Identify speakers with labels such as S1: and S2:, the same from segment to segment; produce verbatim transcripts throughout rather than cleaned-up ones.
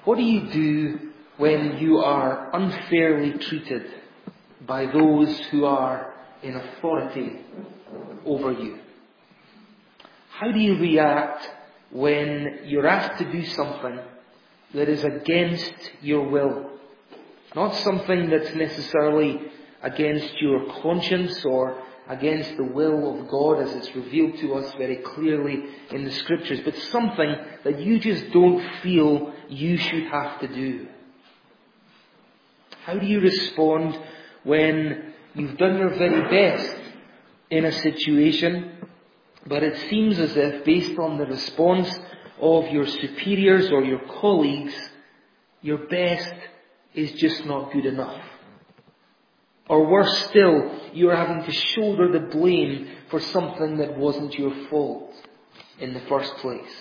S1: What do you do when you are unfairly treated by those who are in authority over you? How do you react when you're asked to do something that is against your will? Not something that's necessarily against your conscience or against the will of God as it's revealed to us very clearly in the Scriptures, but something that you just don't feel you should have to do. How do you respond when you've done your very best in a situation, but it seems as if, based on the response of your superiors or your colleagues, your best is just not good enough? Or worse still, you are having to shoulder the blame for something that wasn't your fault in the first place.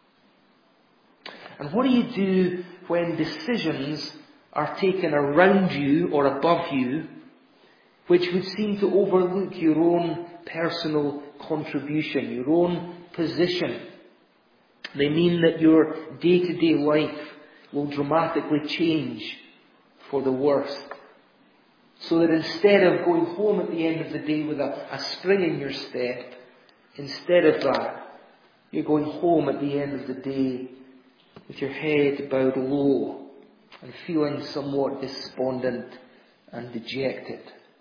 S1: And what do you do when decisions are taken around you or above you, which would seem to overlook your own personal contribution, your own position? They mean that your day-to-day life will dramatically change for the worse. So that instead of going home at the end of the day with a, a spring in your step, instead of that, you're going home at the end of the day with your head bowed low and feeling somewhat despondent and dejected.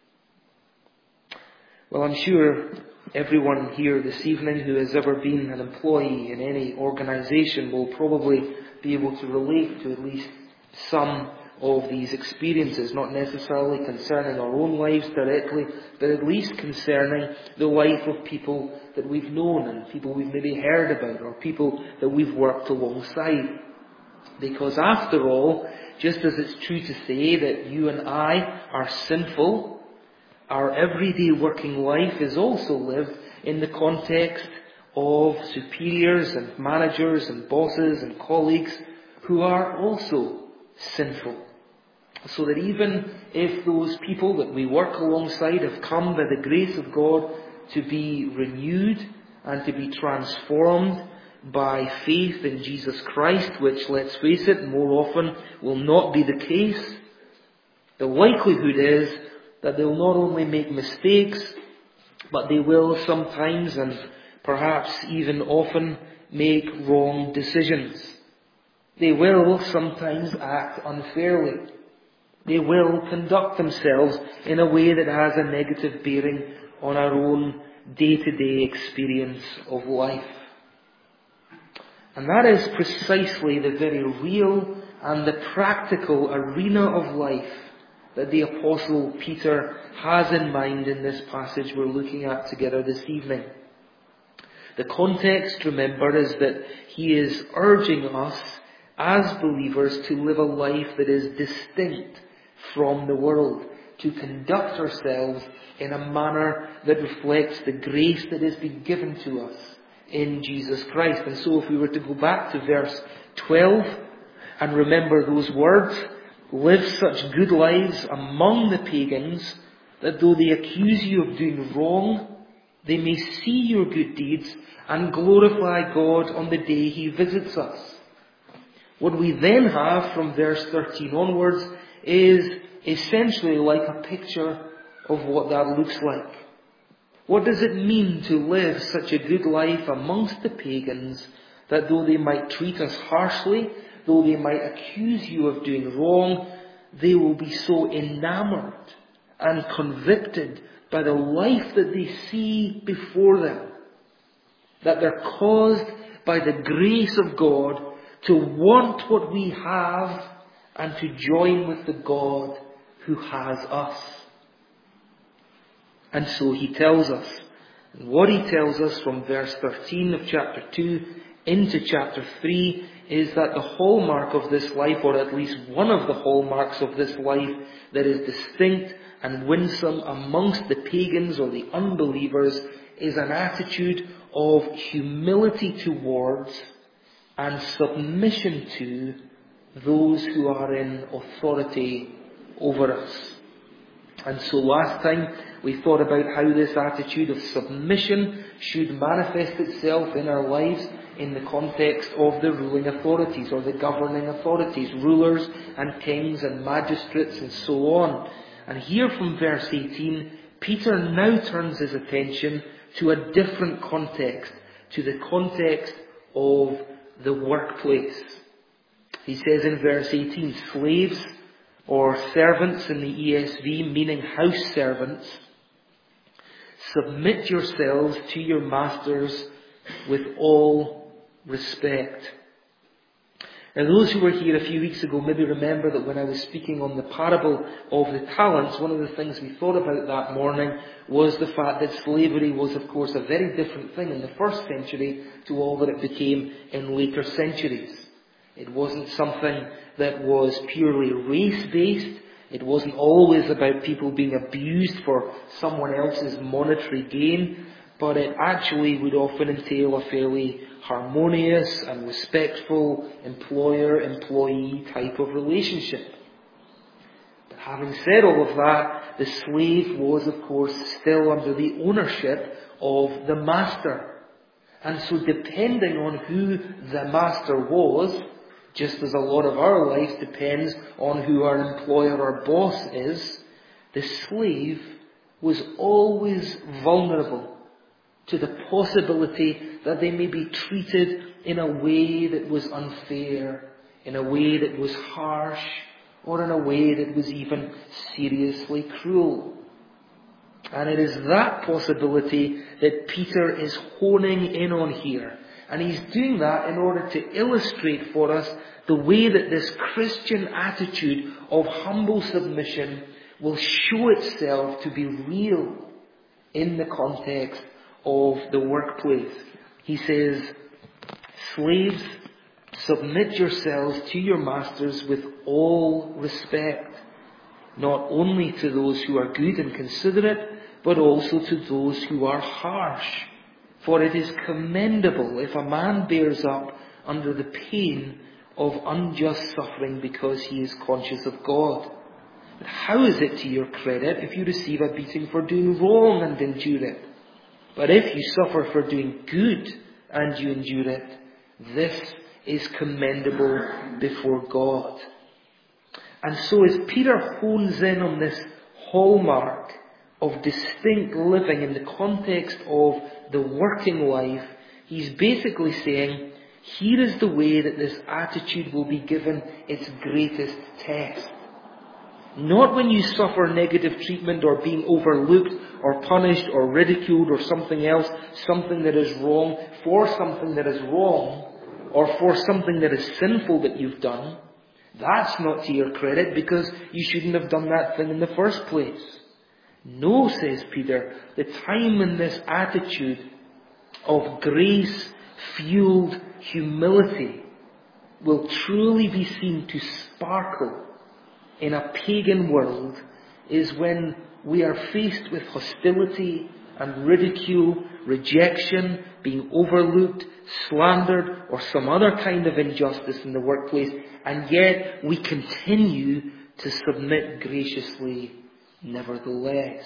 S1: Well, I'm sure everyone here this evening who has ever been an employee in any organisation will probably be able to relate to at least some of these experiences, not necessarily concerning our own lives directly, but at least concerning the life of people that we've known and people we've maybe heard about or people that we've worked alongside. Because after all, just as it's true to say that you and I are sinful, our everyday working life is also lived in the context of superiors and managers and bosses and colleagues who are also sinful. So that even if those people that we work alongside have come by the grace of God to be renewed and to be transformed by faith in Jesus Christ, which, let's face it, more often will not be the case, the likelihood is that they'll not only make mistakes, but they will sometimes and perhaps even often make wrong decisions. They will sometimes act unfairly. They will conduct themselves in a way that has a negative bearing on our own day-to-day experience of life. And that is precisely the very real and the practical arena of life that the Apostle Peter has in mind in this passage we're looking at together this evening. The context, remember, is that he is urging us as believers to live a life that is distinct from the world, to conduct ourselves in a manner that reflects the grace that has been given to us in Jesus Christ. And so if we were to go back to verse twelve and remember those words, live such good lives among the pagans that though they accuse you of doing wrong, they may see your good deeds and glorify God on the day he visits us. What we then have from verse thirteen onwards is essentially like a picture of what that looks like. What does it mean to live such a good life amongst the pagans that though they might treat us harshly, though they might accuse you of doing wrong, they will be so enamored and convicted by the life that they see before them, that they're caused by the grace of God to want what we have and to join with the God who has us. And so he tells us, and what he tells us from verse thirteen of chapter two into chapter three is that the hallmark of this life, or at least one of the hallmarks of this life that is distinct and winsome amongst the pagans or the unbelievers, is an attitude of humility towards and submission to those who are in authority over us. And so last time we thought about how this attitude of submission should manifest itself in our lives in the context of the ruling authorities or the governing authorities, rulers and kings and magistrates and so on. And here from verse eighteen, Peter now turns his attention to a different context, to the context of the workplace. He says in verse eighteen, slaves or servants in the E S V, meaning house servants, submit yourselves to your masters with all respect. Now those who were here a few weeks ago maybe remember that when I was speaking on the parable of the talents, one of the things we thought about that morning was the fact that slavery was of course a very different thing in the first century to all that it became in later centuries. It wasn't something that was purely race-based. It wasn't always about people being abused for someone else's monetary gain, but it actually would often entail a fairly harmonious and respectful employer-employee type of relationship. But having said all of that, the slave was of course still under the ownership of the master. And so depending on who the master was, just as a lot of our life depends on who our employer or boss is, the slave was always vulnerable to the possibility that they may be treated in a way that was unfair, in a way that was harsh, or in a way that was even seriously cruel. And it is that possibility that Peter is honing in on here. And he's doing that in order to illustrate for us the way that this Christian attitude of humble submission will show itself to be real in the context of the workplace. He says, slaves, submit yourselves to your masters with all respect, not only to those who are good and considerate, but also to those who are harsh. For it is commendable if a man bears up under the pain of unjust suffering because he is conscious of God. But how is it to your credit if you receive a beating for doing wrong and endure it? But if you suffer for doing good and you endure it, this is commendable before God. And so as Peter hones in on this hallmark of distinct living in the context of the working life, he's basically saying, here is the way that this attitude will be given its greatest test. Not when you suffer negative treatment or being overlooked or punished or ridiculed or something else, something that is wrong, for something that is wrong, or for something that is sinful that you've done. That's not to your credit because you shouldn't have done that thing in the first place. No, says Peter, the time when this attitude of grace-fueled humility will truly be seen to sparkle in a pagan world is when we are faced with hostility and ridicule, rejection, being overlooked, slandered, or some other kind of injustice in the workplace, and yet we continue to submit graciously nevertheless.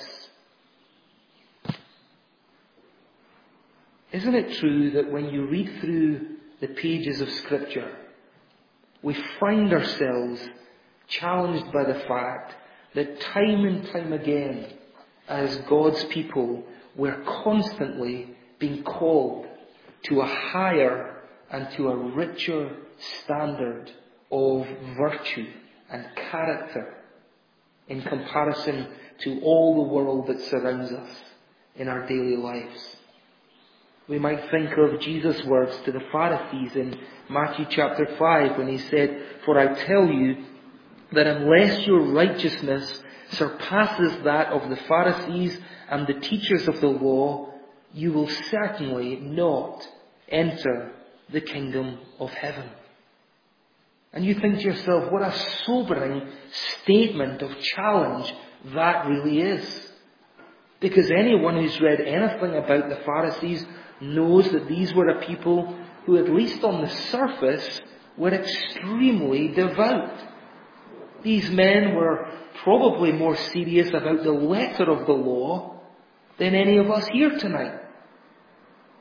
S1: Isn't it true that when you read through the pages of Scripture, we find ourselves challenged by the fact that time and time again, as God's people, we're constantly being called to a higher and to a richer standard of virtue and character in comparison to all the world that surrounds us in our daily lives. We might think of Jesus' words to the Pharisees in Matthew chapter five when he said, "For I tell you that unless your righteousness surpasses that of the Pharisees and the teachers of the law, you will certainly not enter the kingdom of heaven." And you think to yourself, what a sobering statement of challenge that really is. Because anyone who's read anything about the Pharisees knows that these were a people who, at least on the surface, were extremely devout. These men were probably more serious about the letter of the law than any of us here tonight.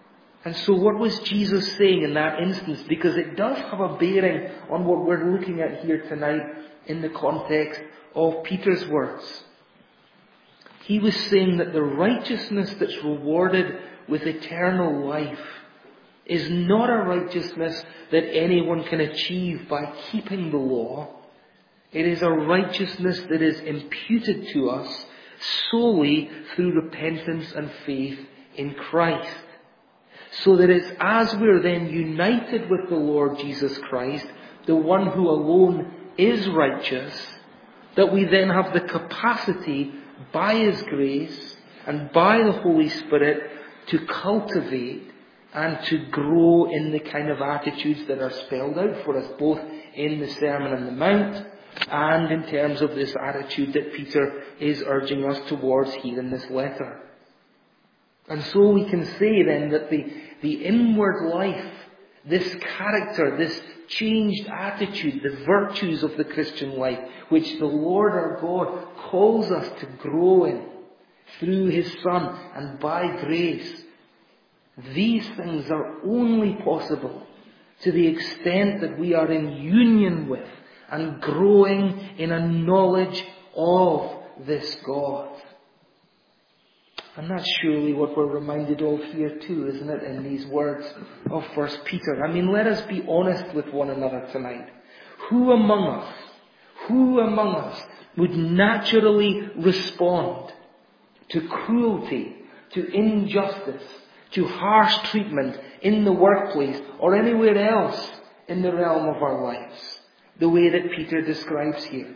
S1: And so what was Jesus saying in that instance? Because it does have a bearing on what we're looking at here tonight in the context of Peter's words. He was saying that the righteousness that's rewarded with eternal life is not a righteousness that anyone can achieve by keeping the law. It is a righteousness that is imputed to us solely through repentance and faith in Christ. So that it's as we're then united with the Lord Jesus Christ, the one who alone is righteous, that we then have the capacity by His grace and by the Holy Spirit to cultivate and to grow in the kind of attitudes that are spelled out for us, both in the Sermon on the Mount and in terms of this attitude that Peter is urging us towards here in this letter. And so we can say then that the, the inward life, this character, this changed attitude, the virtues of the Christian life, which the Lord our God calls us to grow in through His Son and by grace, these things are only possible to the extent that we are in union with and growing in a knowledge of this God. And that's surely what we're reminded of here too, isn't it, in these words of First Peter. I mean, let us be honest with one another tonight. Who among us, who among us would naturally respond to cruelty, to injustice, to harsh treatment in the workplace or anywhere else in the realm of our lives, the way that Peter describes here?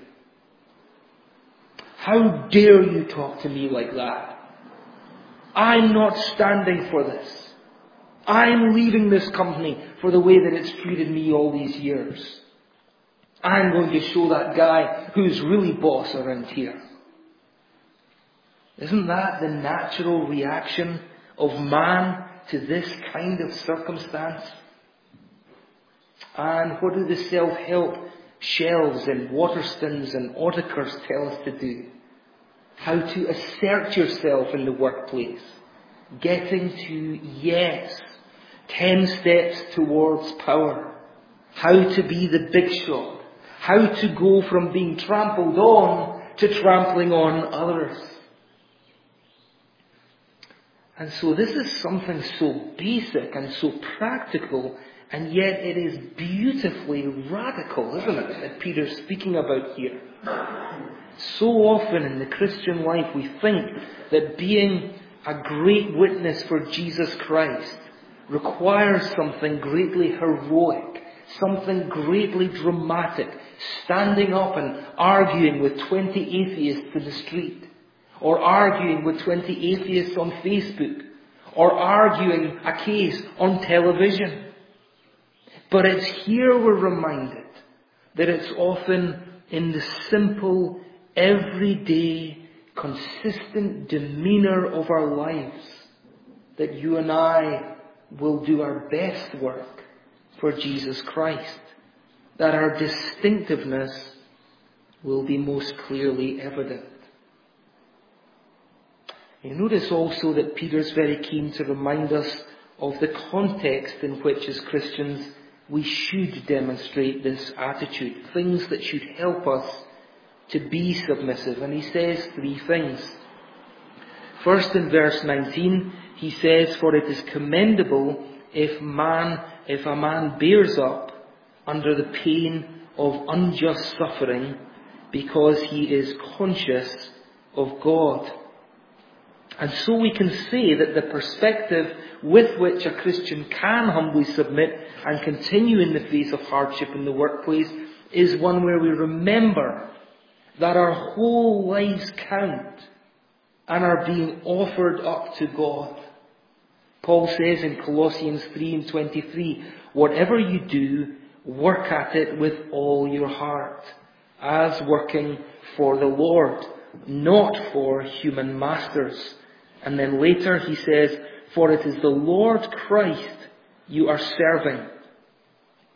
S1: How dare you talk to me like that? I'm not standing for this. I'm leaving this company for the way that it's treated me all these years. I'm going to show that guy who's really boss around here. Isn't that the natural reaction of man to this kind of circumstance? And what do the self-help shelves and Waterstones and Audicors tell us to do? How to assert yourself in the workplace. Getting to yes. Ten steps towards power. How to be the big shot. How to go from being trampled on to trampling on others. And so this is something so basic and so practical, and yet it is beautifully radical, isn't it, that Peter's speaking about here. So often in the Christian life we think that being a great witness for Jesus Christ requires something greatly heroic, something greatly dramatic, standing up and arguing with twenty atheists in the street, or arguing with twenty atheists on Facebook, or arguing a case on television. But it's here we're reminded that it's often in the simple, everyday, consistent demeanour of our lives that you and I will do our best work for Jesus Christ, that our distinctiveness will be most clearly evident. You notice also that Peter's very keen to remind us of the context in which as Christians we should demonstrate this attitude, things that should help us to be submissive. And he says three things. First, in verse nineteen, he says, "For it is commendable if man, if a man bears up under the pain of unjust suffering, because he is conscious of God." And so we can say that the perspective with which a Christian can humbly submit and continue in the face of hardship in the workplace is one where we remember that our whole lives count and are being offered up to God. Paul says in Colossians three and twenty-three, "Whatever you do, work at it with all your heart, as working for the Lord, not for human masters." And then later he says, "For it is the Lord Christ you are serving."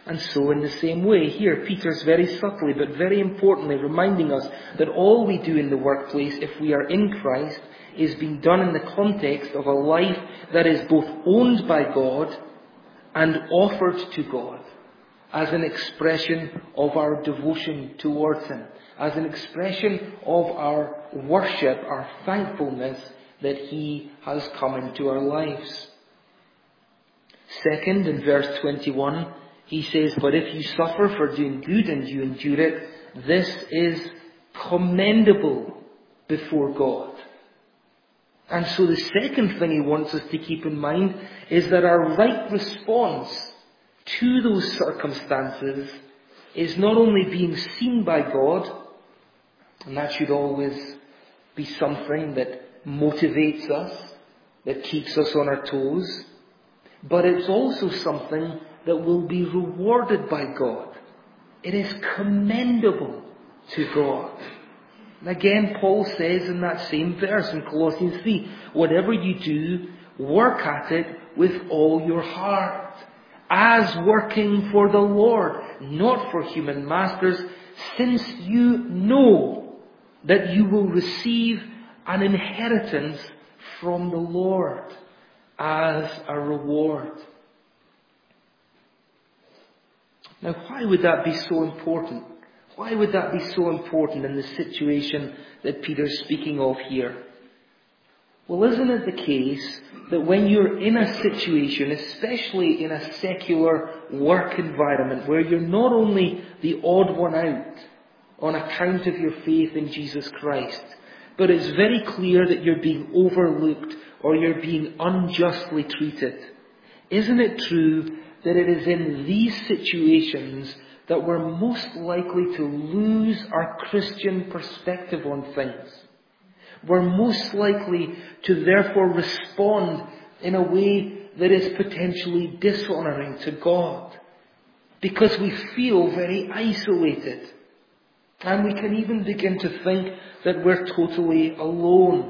S1: And so in the same way, here Peter's very subtly but very importantly reminding us that all we do in the workplace, if we are in Christ, is being done in the context of a life that is both owned by God and offered to God as an expression of our devotion towards Him, as an expression of our worship, our thankfulness that He has come into our lives. Second, in verse twenty-one, he says, "But if you suffer for doing good and you endure it, this is commendable before God." And so the second thing he wants us to keep in mind is that our right response to those circumstances is not only being seen by God, and that should always be something that motivates us, that keeps us on our toes, but it's also something that will be rewarded by God. It is commendable to God. And again, Paul says in that same verse in Colossians three, "Whatever you do, work at it with all your heart, as working for the Lord, not for human masters, since you know that you will receive an inheritance from the Lord as a reward." Now, why would that be so important? Why would that be so important in the situation that Peter's speaking of here? Well, isn't it the case that when you're in a situation, especially in a secular work environment, where you're not only the odd one out on account of your faith in Jesus Christ, but it's very clear that you're being overlooked or you're being unjustly treated, isn't it true that it is in these situations that we're most likely to lose our Christian perspective on things? We're most likely to therefore respond in a way that is potentially dishonouring to God, because we feel very isolated. And we can even begin to think that we're totally alone.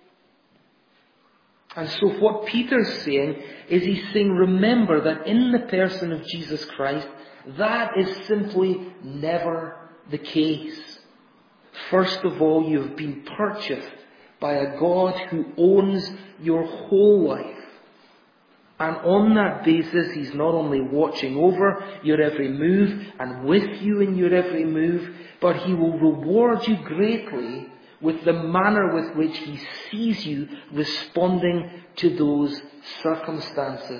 S1: And so what Peter's saying is he's saying, remember that in the person of Jesus Christ, that is simply never the case. First of all, you have been purchased by a God who owns your whole life. And on that basis, He's not only watching over your every move and with you in your every move, but He will reward you greatly with the manner with which He sees you responding to those circumstances.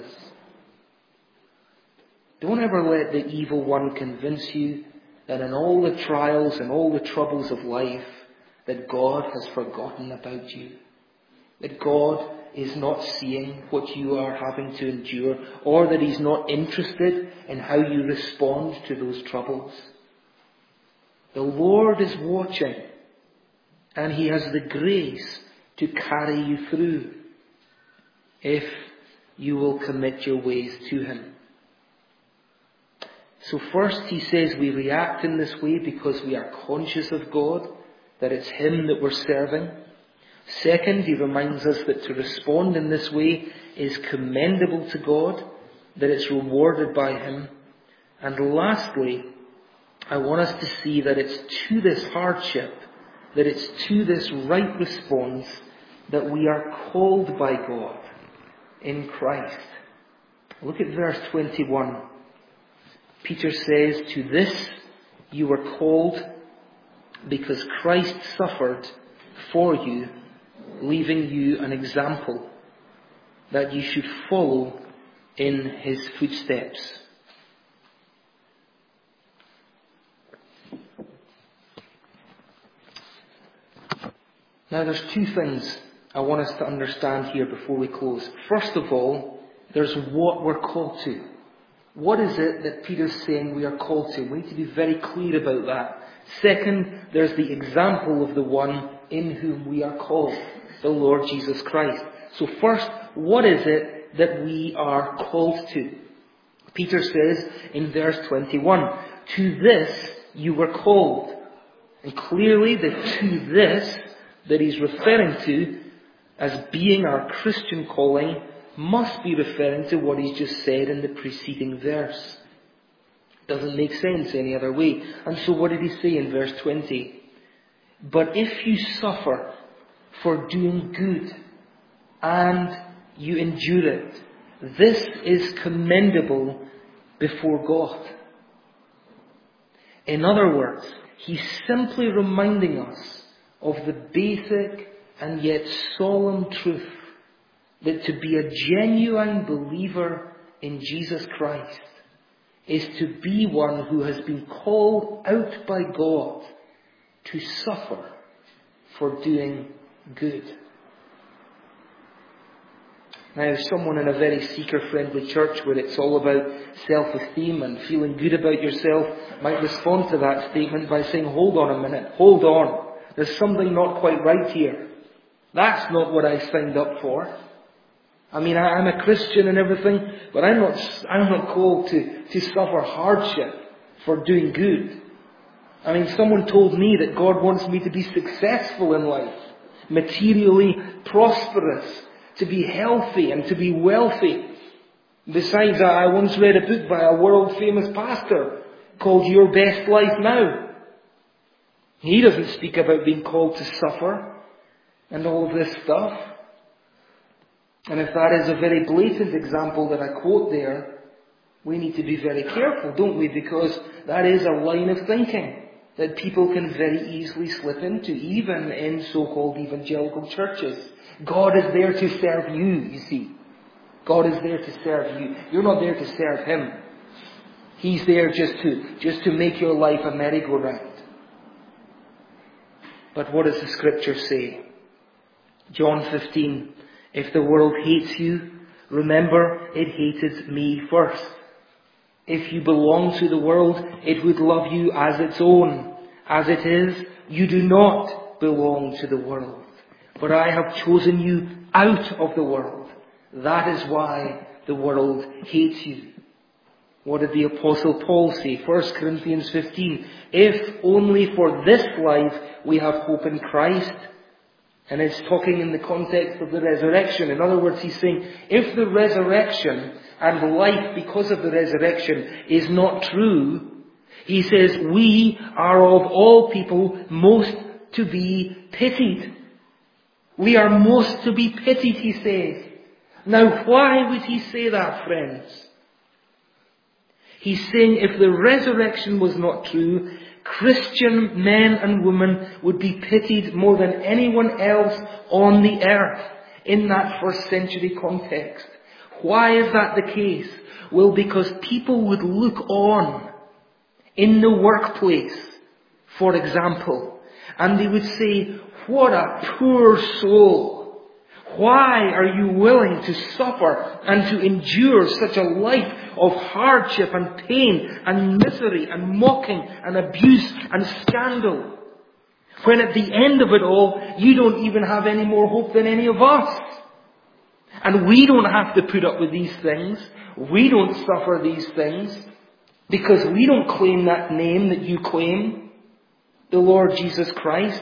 S1: Don't ever let the evil one convince you that in all the trials and all the troubles of life, that God has forgotten about you. That God is not seeing what you are having to endure, or that He's not interested in how you respond to those troubles. The Lord is watching, and He has the grace to carry you through if you will commit your ways to Him. So first he says we react in this way because we are conscious of God, that it's Him that we're serving. Second, he reminds us that to respond in this way is commendable to God, that it's rewarded by Him. And lastly, I want us to see that it's to this hardship, that it's to this right response that we are called by God in Christ. Look at verse twenty-one. Peter says, "To this you were called, because Christ suffered for you, leaving you an example, that you should follow in His footsteps." Now there's two things I want us to understand here before we close. First of all, there's what we're called to. What is it that Peter's saying we are called to? We need to be very clear about that. Second, there's the example of the one in whom we are called, the Lord Jesus Christ. So first, what is it that we are called to? Peter says in verse twenty-one, "To this you were called." And clearly the "to this" that he's referring to as being our Christian calling must be referring to what he's just said in the preceding verse. Doesn't make sense any other way. And so what did he say in verse twenty? But if you suffer for doing good and you endure it, this is commendable before God. In other words, he's simply reminding us of the basic and yet solemn truth that to be a genuine believer in Jesus Christ is to be one who has been called out by God to suffer for doing good. Now, someone in a very seeker-friendly church where it's all about self-esteem and feeling good about yourself might respond to that statement by saying, hold on a minute, hold on. There's something not quite right here. That's not what I signed up for. I mean, I, I'm a Christian and everything, but I'm not, I'm not called to, to suffer hardship for doing good. I mean, someone told me that God wants me to be successful in life, materially prosperous, to be healthy and to be wealthy. Besides, I once read a book by a world-famous pastor called Your Best Life Now. He doesn't speak about being called to suffer and all of this stuff. And if that is a very blatant example that I quote there, we need to be very careful, don't we? Because that is a line of thinking that people can very easily slip into, even in so-called evangelical churches. God is there to serve you, you see. God is there to serve you. You're not there to serve Him. He's there just to, just to make your life a merry-go-round. But what does the Scripture say? John fifteen. If the world hates you, remember it hated me first. If you belong to the world, it would love you as its own. As it is, you do not belong to the world. But I have chosen you out of the world. That is why the world hates you. What did the Apostle Paul say? First Corinthians fifteen. If only for this life we have hope in Christ. And it's talking in the context of the resurrection. In other words, he's saying, if the resurrection and life because of the resurrection is not true, he says, we are of all people most to be pitied. We are most to be pitied, he says. Now, why would he say that, friends? He's saying if the resurrection was not true, Christian men and women would be pitied more than anyone else on the earth in that first century context. Why is that the case? Well, because people would look on in the workplace, for example, and they would say, what a poor soul. Why are you willing to suffer and to endure such a life of hardship and pain and misery and mocking and abuse and scandal? When at the end of it all, you don't even have any more hope than any of us. And we don't have to put up with these things. We don't suffer these things because we don't claim that name that you claim, the Lord Jesus Christ.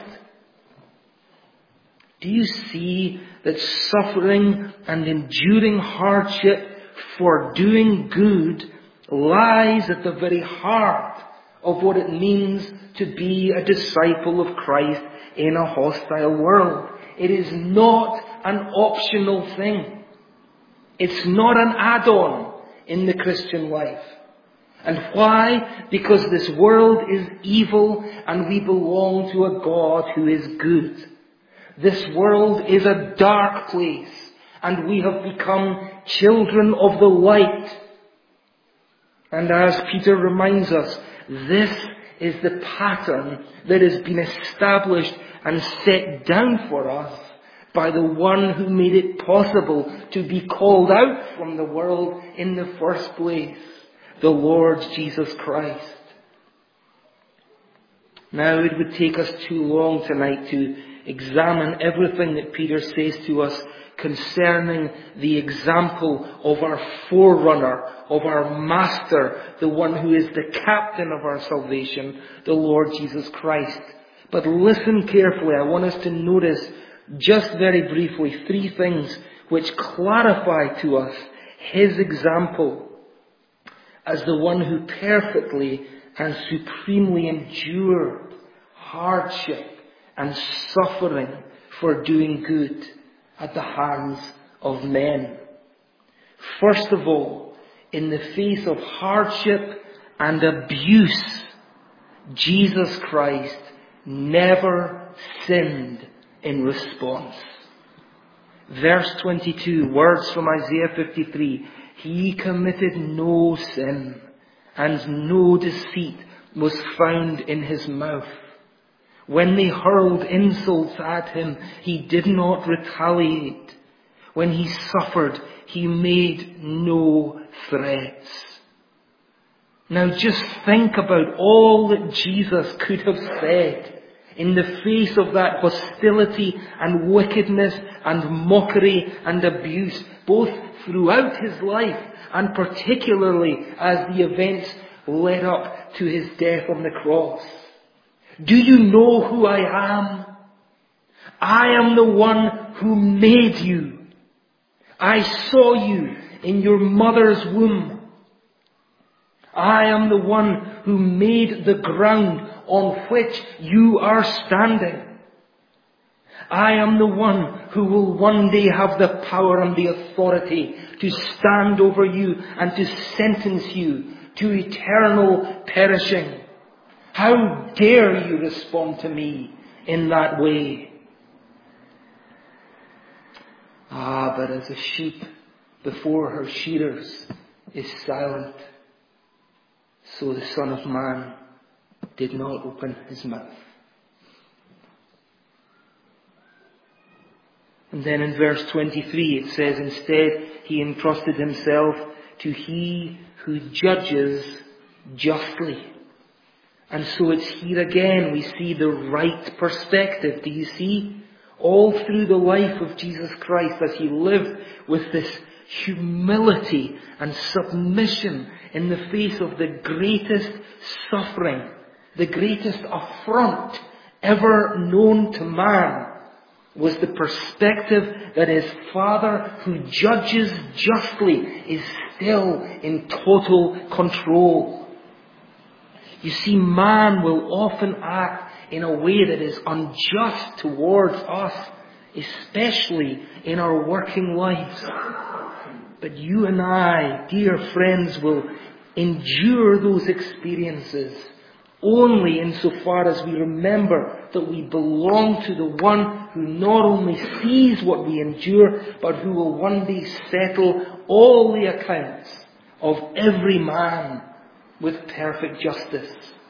S1: Do you see that suffering and enduring hardship for doing good lies at the very heart of what it means to be a disciple of Christ in a hostile world? It is not an optional thing. It's not an add-on in the Christian life. And why? Because this world is evil and we belong to a God who is good. This world is a dark place, and we have become children of the light. And as Peter reminds us, this is the pattern that has been established and set down for us by the one who made it possible to be called out from the world in the first place, the Lord Jesus Christ. Now, it would take us too long tonight to examine everything that Peter says to us concerning the example of our forerunner, of our master, the one who is the captain of our salvation, the Lord Jesus Christ. But listen carefully. I want us to notice just very briefly three things which clarify to us his example. as the one who perfectly and supremely endured hardship and suffering for doing good at the hands of men. First of all, in the face of hardship and abuse, Jesus Christ never sinned in response. Verse twenty-two, words from Isaiah fifty-three, He committed no sin, and no deceit was found in His mouth. When they hurled insults at Him, He did not retaliate. When He suffered, He made no threats. Now just think about all that Jesus could have said in the face of that hostility and wickedness and mockery and abuse, both throughout His life and particularly as the events led up to His death on the cross. Do you know who I am? I am the one who made you. I saw you in your mother's womb. I am the one who made the ground on which you are standing. I am the one who will one day have the power and the authority to stand over you and to sentence you to eternal perishing. How dare you respond to me in that way? Ah, but as a sheep before her shearers is silent, so the Son of Man did not open His mouth. And then in verse twenty-three it says, instead He entrusted Himself to He who judges justly. And so it's here again we see the right perspective. Do you see? All through the life of Jesus Christ as He lived with this humility and submission in the face of the greatest suffering, the greatest affront ever known to man, was the perspective that His Father, who judges justly, is still in total control. You see, man will often act in a way that is unjust towards us, especially in our working lives. But you and I, dear friends, will endure those experiences only insofar as we remember that we belong to the one who not only sees what we endure, but who will one day settle all the accounts of every man with perfect justice.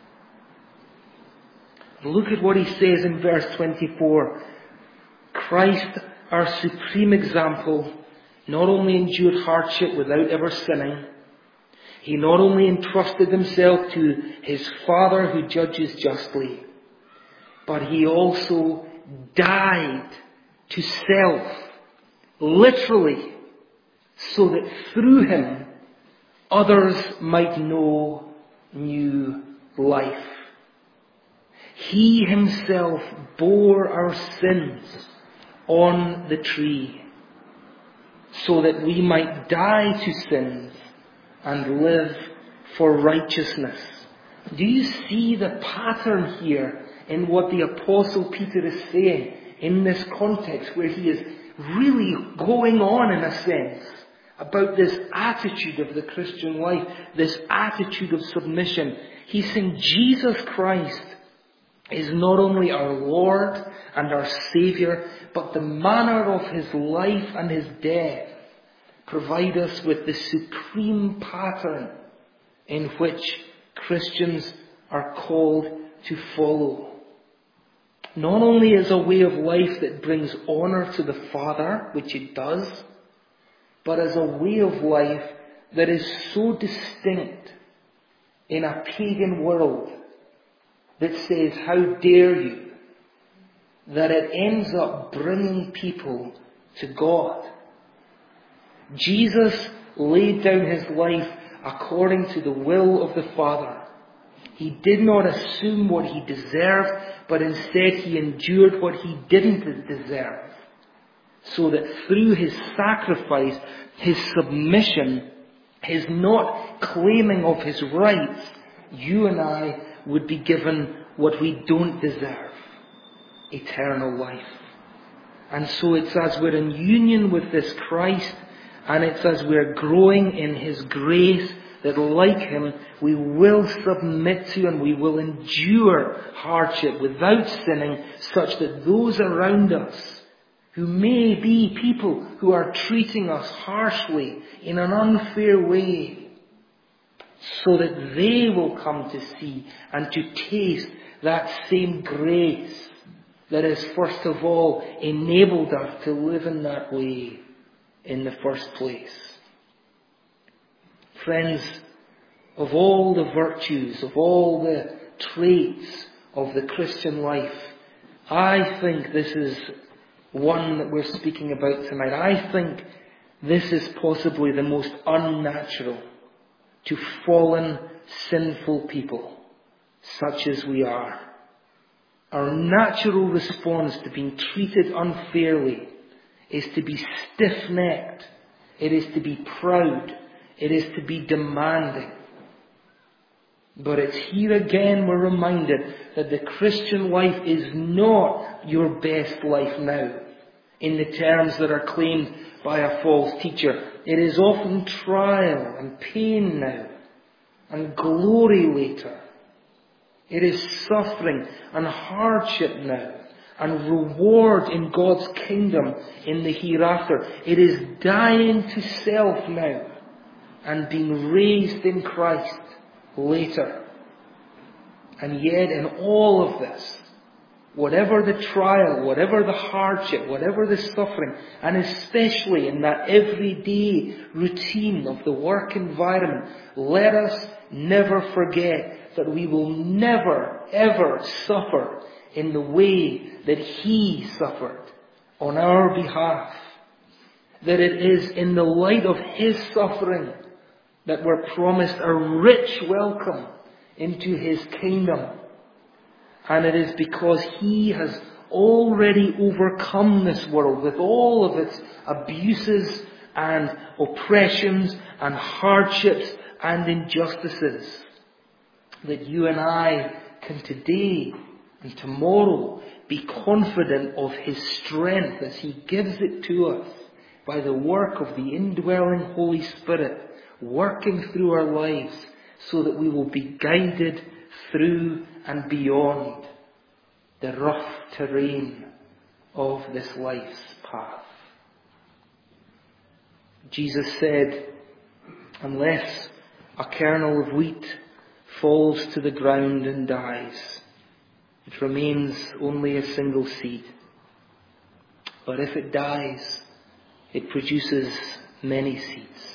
S1: Look at what he says in verse twenty-four. Christ, our supreme example, not only endured hardship without ever sinning, He not only entrusted Himself to His Father who judges justly, but He also died to self, literally, so that through Him others might know new life. He Himself bore our sins on the tree so that we might die to sins and live for righteousness. Do you see the pattern here in what the Apostle Peter is saying in this context where he is really going on in a sense about this attitude of the Christian life, this attitude of submission? He's saying Jesus Christ is not only our Lord and our Saviour, but the manner of His life and His death provide us with the supreme pattern in which Christians are called to follow. Not only as a way of life that brings honour to the Father, which it does, but as a way of life that is so distinct in a pagan world that says, how dare you, that it ends up bringing people to God. Jesus laid down His life according to the will of the Father. He did not assume what He deserved, but instead He endured what He didn't deserve, so that through His sacrifice, His submission, his not claiming of his rights, you and I would be given what we don't deserve: eternal life. And so it's as we're in union with this Christ, and it's as we're growing in his grace, that like him, we will submit to and we will endure hardship without sinning, such that those around us, who may be people who are treating us harshly in an unfair way, so that they will come to see and to taste that same grace that has first of all enabled us to live in that way in the first place. Friends, of all the virtues, of all the traits of the Christian life, I think this is one that we're speaking about tonight. I think this is possibly the most unnatural to fallen, sinful people, such as we are. Our natural response to being treated unfairly is to be stiff-necked. It is to be proud. It is to be demanding. But it's here again we're reminded that the Christian life is not your best life now, in the terms that are claimed by a false teacher. It is often trial and pain now, and glory later. It is suffering and hardship now, and reward in God's kingdom in the hereafter. It is dying to self now, and being raised in Christ later. And yet in all of this, whatever the trial, whatever the hardship, whatever the suffering, and especially in that everyday routine of the work environment, let us never forget that we will never, ever suffer in the way that He suffered on our behalf. That it is in the light of His suffering that we're promised a rich welcome into His kingdom. And it is because He has already overcome this world with all of its abuses and oppressions and hardships and injustices, that you and I can today and tomorrow be confident of His strength as He gives it to us by the work of the indwelling Holy Spirit working through our lives, so that we will be guided through and beyond the rough terrain of this life's path. Jesus said, unless a kernel of wheat falls to the ground and dies, it remains only a single seed. But if it dies, it produces many seeds.